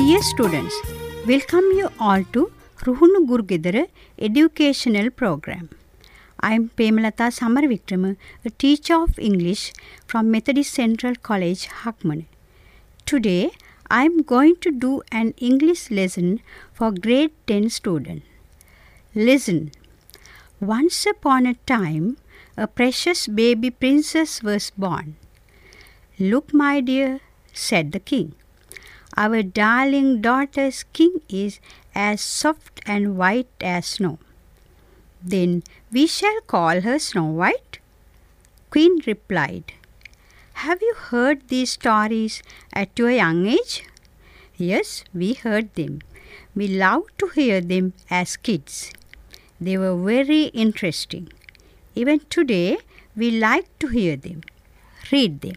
Dear students, welcome you all to Ruhunu Gurugedara educational program. I am Pemalata Samarvikrama, a teacher of English from Methodist Central College, Hakmane. Today, I am going to do an English lesson for grade 10 students. Listen. Once upon a time, a precious baby princess was born. "Look, my dear," said the king. "Our darling daughter's king is as soft and white as snow." "Then we shall call her Snow White," Queen replied. "Have you heard these stories at your young age?" "Yes, we heard them. We loved to hear them as kids. They were very interesting. Even today, we like to hear them, read them."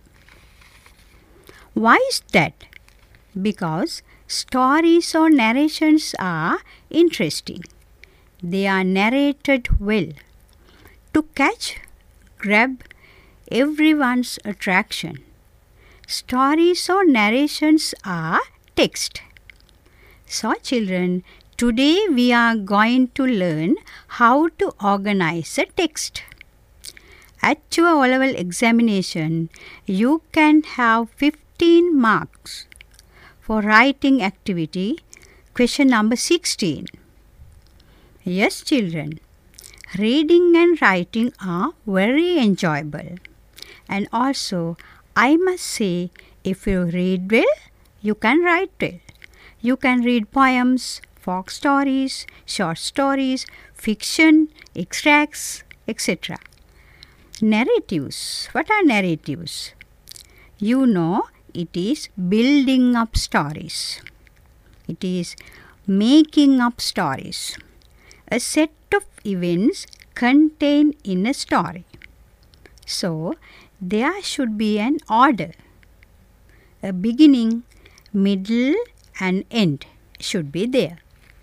Why is that? Because stories or narrations are interesting. They are narrated well to catch, grab everyone's attraction. Stories or narrations are text. So children, today we are going to learn how to organize a text. At your O-level examination, you can have 15 marks for writing activity, question number 16. Yes, children, reading and writing are very enjoyable. And also, I must say, if you read well, you can write well. You can read poems, folk stories, short stories, fiction, extracts, etc. Narratives. What are narratives? You know, it is building up stories. It is making up stories. A set of events contained in a story. So, there should be an order. A beginning, middle, and end should be there.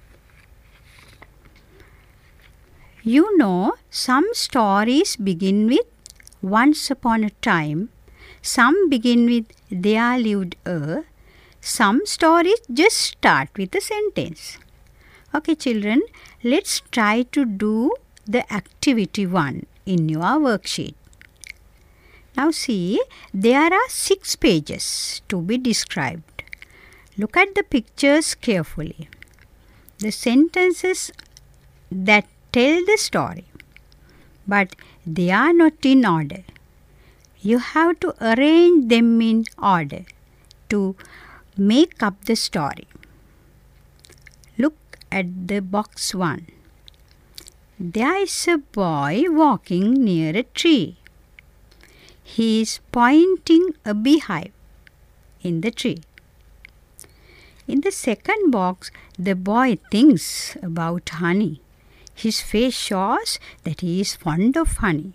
You know, some stories begin with "once upon a time," some begin with "there lived a," some stories just start with a sentence. Okay, children, let's try to do the activity 1 in your worksheet. Now see, there are 6 pages to be described. Look at the pictures carefully. The sentences that tell the story, but they are not in order. You have to arrange them in order to make up the story. Look at the box 1. There is a boy walking near a tree. He is pointing a beehive in the tree. In the second box, the boy thinks about honey. His face shows that he is fond of honey.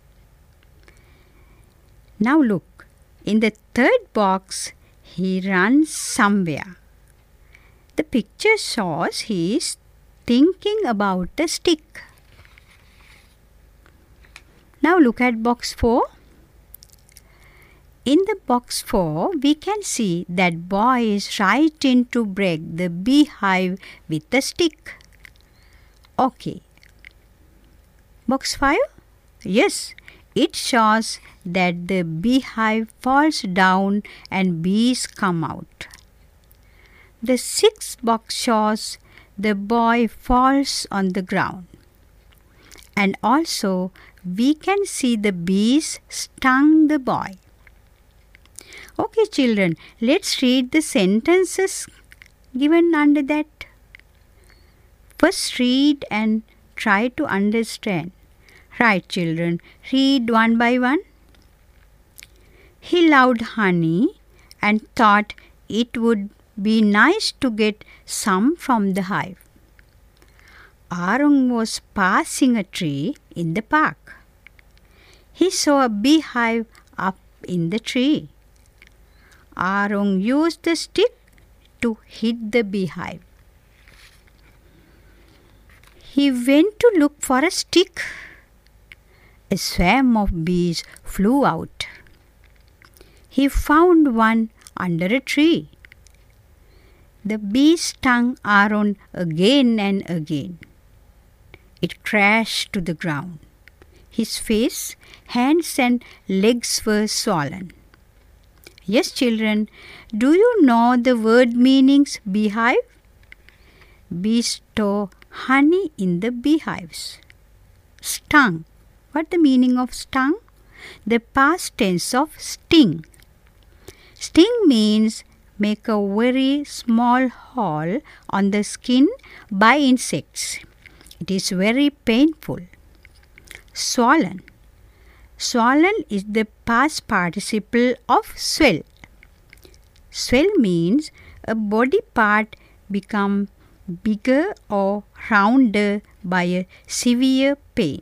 Now look, in the third box, he runs somewhere. The picture shows he is thinking about a stick. Now look at box 4. In the box 4, we can see that boy is trying to break the beehive with a stick. Okay. Box 5? Yes, it shows that the beehive falls down and bees come out. The 6th box shows the boy falls on the ground. And also, we can see the bees stung the boy. Okay, children, let's read the sentences given under that. First read and try to understand. Right, children, read one by one. He loved honey and thought it would be nice to get some from the hive. Arung was passing a tree in the park. He saw a beehive up in the tree. Arung used the stick to hit the beehive. He went to look for a stick. A swarm of bees flew out. He found one under a tree. The bee stung Aaron again and again. It crashed to the ground. His face, hands and legs were swollen. Yes, children, do you know the word meanings beehive? Bees store honey in the beehives. Stung. What the meaning of stung? The past tense of sting. Sting means make a very small hole on the skin by insects. It is very painful. Swollen. Swollen is the past participle of swell. Swell means a body part become bigger or rounder by a severe pain.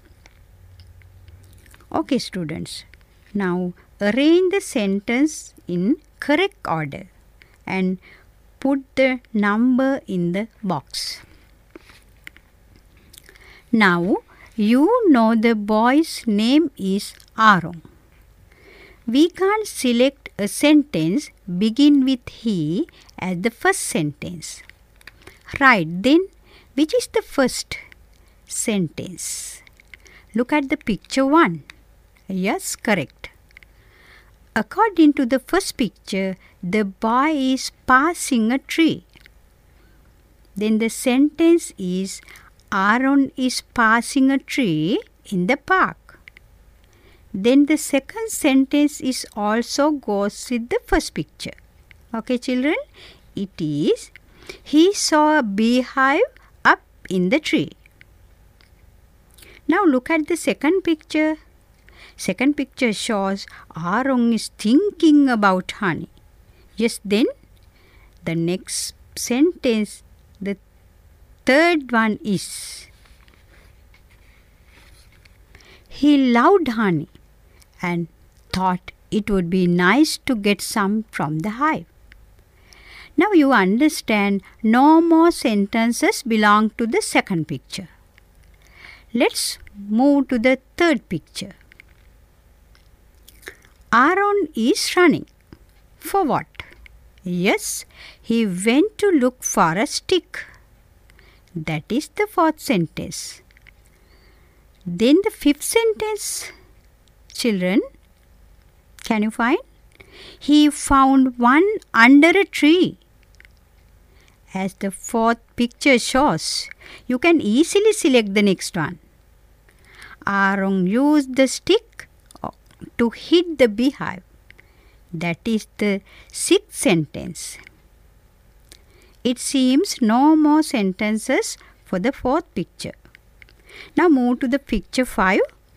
Okay, students. Now arrange the sentence in correct order and put the number in the box. Now you know the boy's name is Aaron. We can't select a sentence begin with he as the first sentence. Right, then which is the first sentence? Look at the picture 1. Yes, correct. According to the first picture, the boy is passing a tree. Then the sentence is Aaron is passing a tree in the park. Then the second sentence is also goes with the first picture. Okay, children? It is he saw a beehive up in the tree. Now look at the second picture. Second picture shows Aaron is thinking about honey. Yes, then the next sentence, the third one is he loved honey and thought it would be nice to get some from the hive. Now you understand no more sentences belong to the second picture. Let's move to the third picture. Aaron is running. For what? Yes, he went to look for a stick. That is the fourth sentence. Then the fifth sentence. Children, can you find? He found one under a tree. As the fourth picture shows, you can easily select the next one. Aaron used the stick to hit the beehive. That is the sixth sentence. It seems no more sentences for the fourth picture. Now move to the picture 5.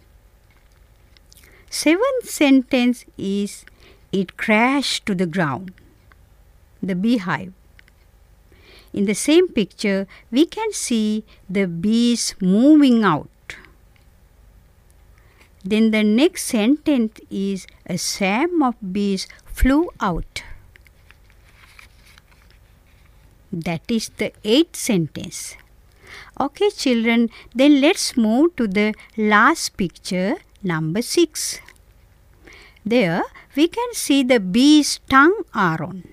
Seventh sentence is it crashed to the ground. The beehive. In the same picture, we can see the bees moving out. Then the next sentence is a swarm of bees flew out. That is the 8th sentence. Okay, children, then let's move to the last picture, number 6. There we can see the bees stung Aaron.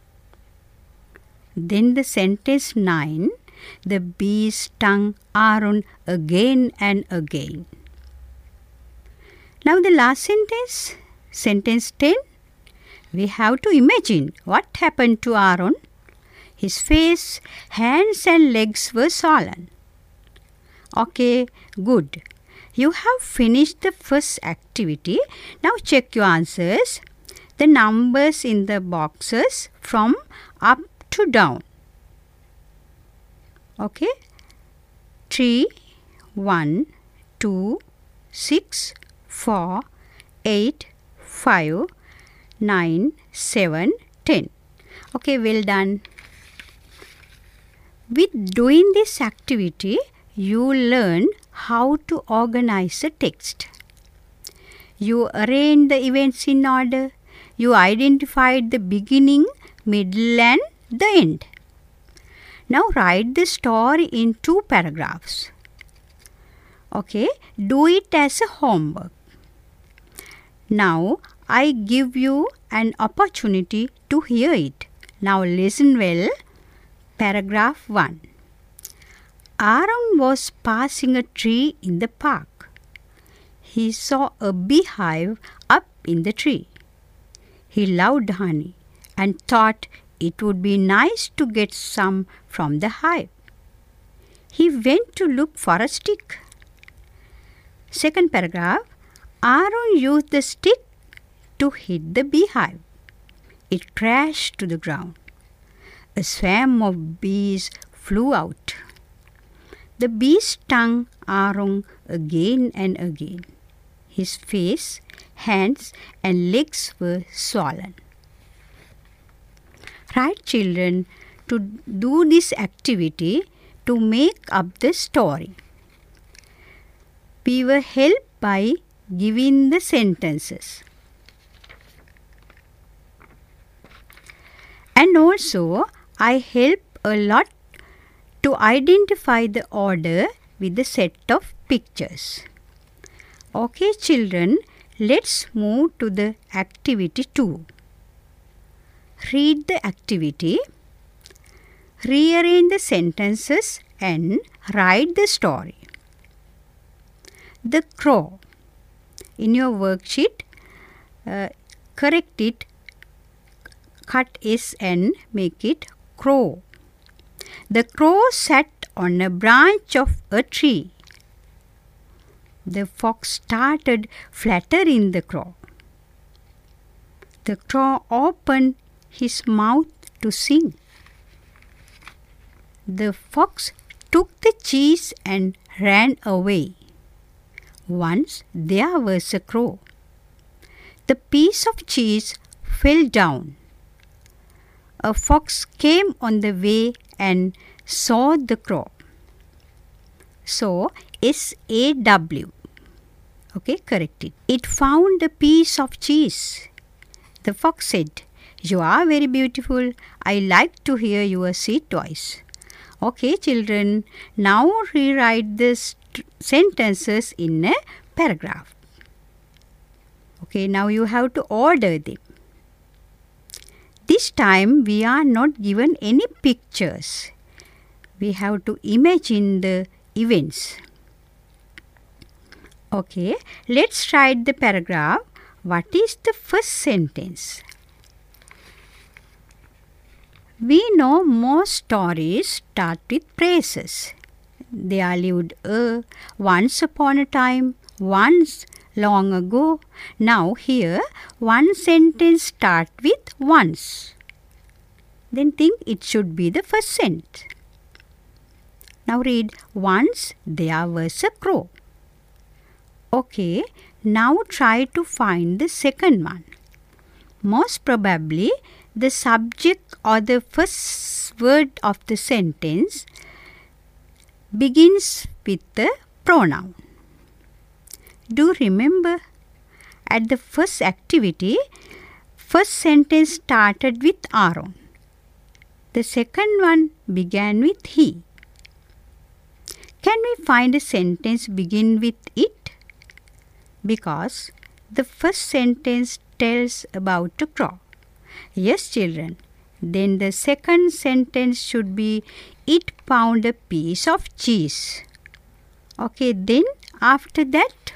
Then the sentence 9, the bees stung Aaron again and again. Now the last sentence, sentence 10, we have to imagine what happened to Aaron. His face, hands and legs were swollen. Okay, good. You have finished the first activity. Now check your answers. The numbers in the boxes from up to down. Okay. 3, 1, 2, 6, 4, 8, 5, 9, 7, 10. Okay, well done. With doing this activity, you learn how to organize a text. You arrange the events in order. You identified the beginning, middle and the end. Now write the story in 2 paragraphs. Okay, do it as a homework. Now I give you an opportunity to hear it. Now listen well Paragraph 1. Aaron was passing a tree in the park. He saw a beehive up in the tree. He loved honey and thought it would be nice to get some from the hive. He went to look for a stick. Second paragraph. Aaron used the stick to hit the beehive. It crashed to the ground. A swarm of bees flew out. The bees stung Aaron again and again. His face, hands, and legs were swollen. Right, children, to do this activity to make up the story. We were helped by giving the sentences. And also, I help a lot to identify the order with the set of pictures. Okay, children, let's move to the activity 2. Read the activity, rearrange the sentences and write the story. The crow. In your worksheet, correct it, cut S and make it crow. The crow sat on a branch of a tree. The fox started flattering the crow. The crow opened his mouth to sing. The fox took the cheese and ran away. Once there was a crow. The piece of cheese fell down. A fox came on the way and saw the crow. So, SAW. Okay, correct it. It found a piece of cheese. The fox said, "You are very beautiful. I like to hear your sweet voice." Okay, children, now rewrite the sentences in a paragraph. Okay, now you have to order them. This time we are not given any pictures. We have to imagine the events. Okay, let's write the paragraph. What is the first sentence? We know most stories start with phrases. There lived once upon a time, once long ago. Now here one sentence starts with once. Then think it should be the first sentence. Now read, once there was a crow. Okay, now try to find the second one. Most probably the subject or the first word of the sentence begins with the pronoun. Do remember, at the first activity, first sentence started with Aaron. The second one began with he. Can we find a sentence begin with it? Because the first sentence tells about a crow. Yes, children. Then the second sentence should be, it found a piece of cheese. Okay, then after that,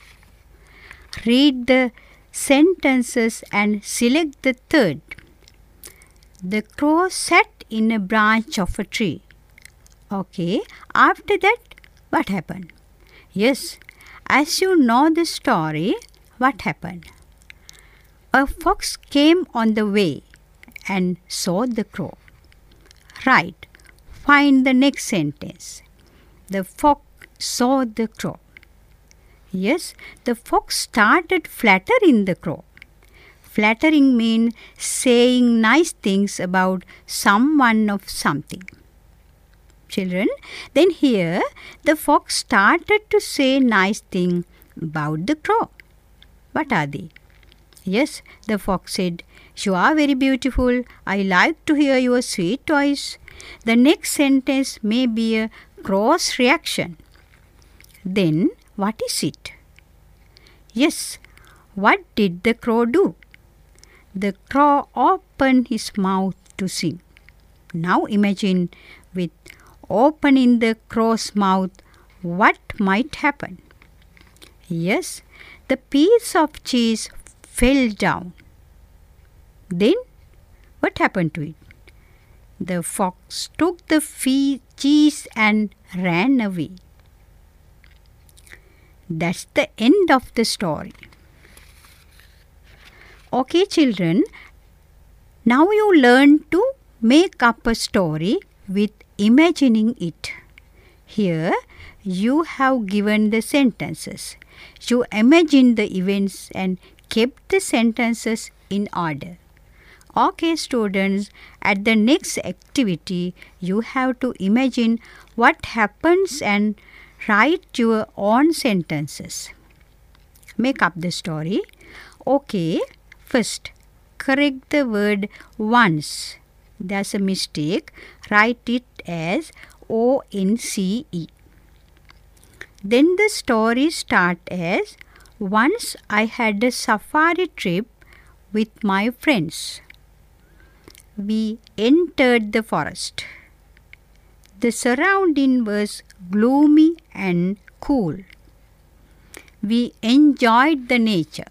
read the sentences and select the third. The crow sat in a branch of a tree. Okay, after that, what happened? Yes, as you know the story, what happened? A fox came on the way and saw the crow. Right, find the next sentence. The fox saw the crow. Yes, the fox started flattering the crow. Flattering means saying nice things about someone or something. Children, then here the fox started to say nice things about the crow. What are they? Yes, the fox said, "You are very beautiful. I like to hear your sweet voice." The next sentence may be a crow's reaction. Then, what is it? Yes, what did the crow do? The crow opened his mouth to sing. Now imagine with opening the crow's mouth what might happen. Yes, the piece of cheese fell down. Then what happened to it? The fox took the cheese and ran away. That's the end of the story. Okay, children, now you learn to make up a story with imagining it. Here you have given the sentences. You imagined the events and kept the sentences in order. Okay, students, at the next activity, you have to imagine what happens and write your own sentences. Make up the story. Okay, first, correct the word once. There's a mistake. Write it as O-N-C-E. Then the story starts as, once I had a safari trip with my friends. We entered the forest. The surrounding was gloomy and cool. We enjoyed the nature.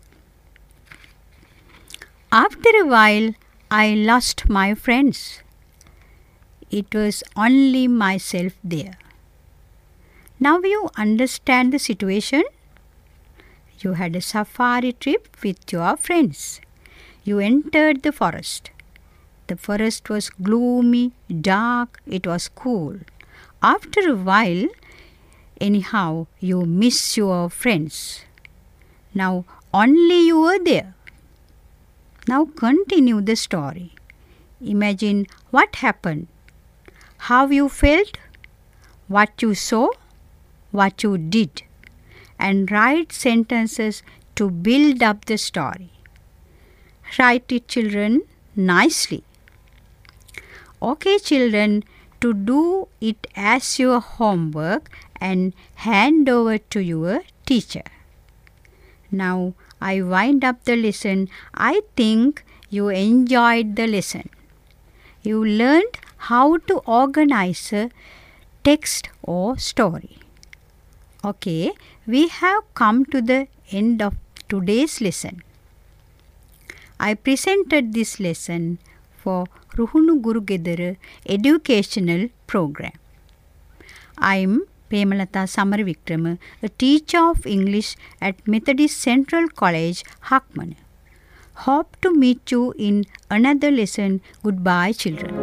After a while, I lost my friends. It was only myself there. Now you understand the situation? You had a safari trip with your friends. You entered the forest. The forest was gloomy, dark, it was cool. After a while, anyhow, you miss your friends. Now only you were there. Now continue the story. Imagine what happened, how you felt, what you saw, what you did, and write sentences to build up the story. Write it, children, nicely. Okay, children, to do it as your homework and hand over to your teacher. Now I wind up the lesson. I think you enjoyed the lesson. You learned how to organize a text or story. Okay, we have come to the end of today's lesson. I presented this lesson for Ruhunu Guru Gedara educational program. I am Pemalata Samaravikrama, a teacher of English at Methodist Central College, Hakmana. Hope to meet you in another lesson. Goodbye, children.